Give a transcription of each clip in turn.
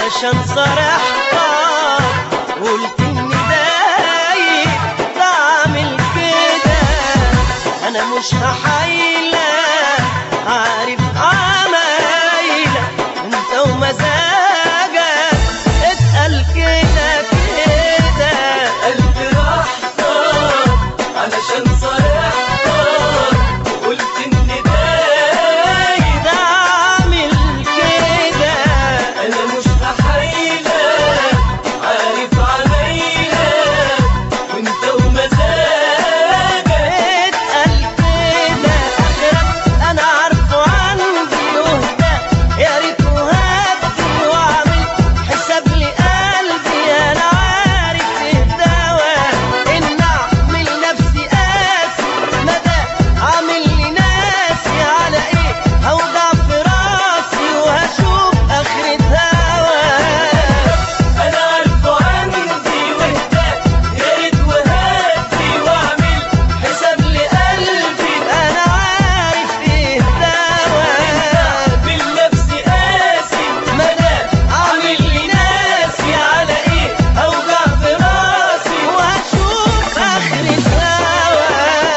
علشان صرحتك قلت اني دايق بعمل كده. انا مش هحايلك عارف عمايلك انت ومزاجك اتقل كده كده. قلبي راحتك علشان صرحتك وقلت اني دايق بعمل كده. انا مش هحايلك عارف عمايلك وانت ومزاجك اتقل كده. اخرك انا عارفه عندي يهدى يا ريت وهدي واعمل حساب لقلبي. انا عارف الدوا ان اعمل نفسي قاسي مدى عامل لي ناسي على ايه هوجع في راسي وهشوف اخرة هوا. انا عارفه عندي وهداك يا ريت وهدي واعمل حساب لقلبي. انا عارف ايه الدوا بالنفس قاسي مدام عامل لي ناسي على ايه اوجع في راسي وهشوف اخرة هوا.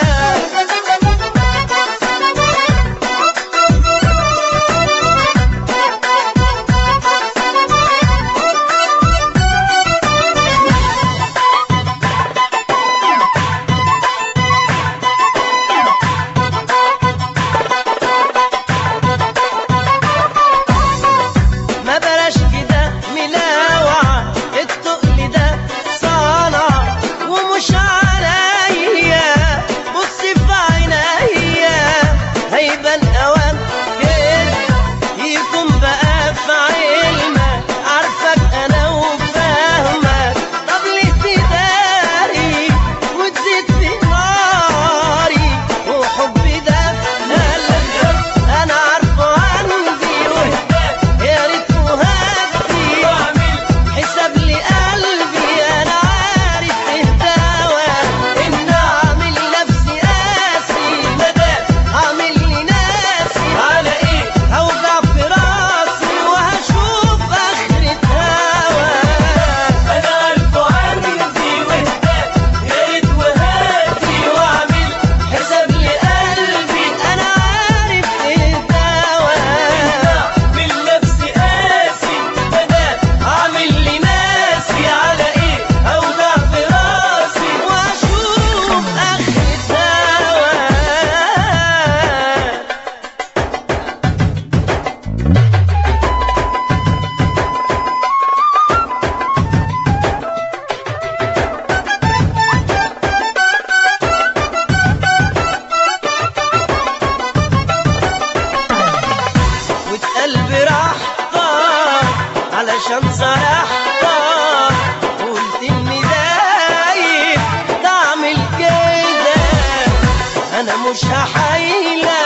ما بلاش كده ملاوعة التقل ده صنع ومش عليا. بص في عينيا هيبان اوام كده يكون بقى في علمك عارفك انا وفاهمك. طب ليه تداري وتزيد في ناري وحبي ده في قلبك. انا عارفه عندي وهداك يا ريت وهدي واعمل حساب لقلبي. انا عارف اهداوى ان اعمل نفسي قاسي مدام عامل لي ناسي على ايه هوجع في راسي وهشوف اخرة هوا. انا عارفه عندي وهداك يا ريت وهدي واعمل حساب لقلبي. انا عارف اهداوى بالنفس قاسي مدام عامل لي ناسي على ايه اوجع في راسي واشوف اخرة هوا. وقلبي راحتك علشان صرحتك قلت اني دايب تعمل كده. انا مش هحايلك